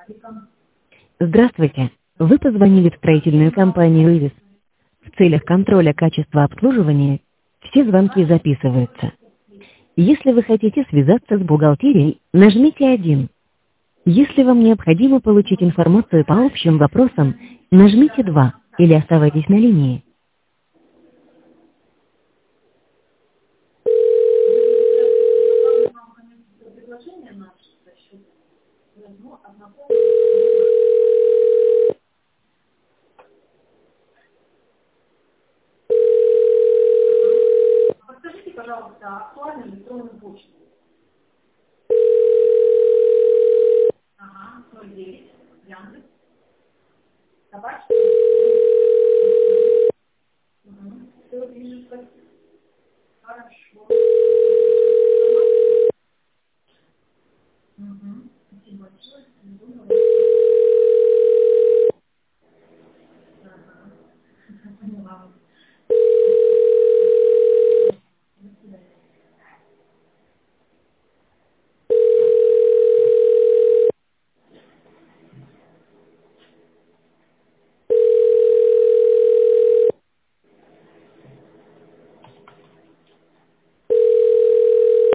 Здравствуйте. Вы позвонили в строительную компанию «Ивис». В целях контроля качества обслуживания все звонки записываются. Если вы хотите связаться с бухгалтерией, нажмите 1. Если вам необходимо получить информацию по общим вопросам, нажмите 2 или оставайтесь на линии.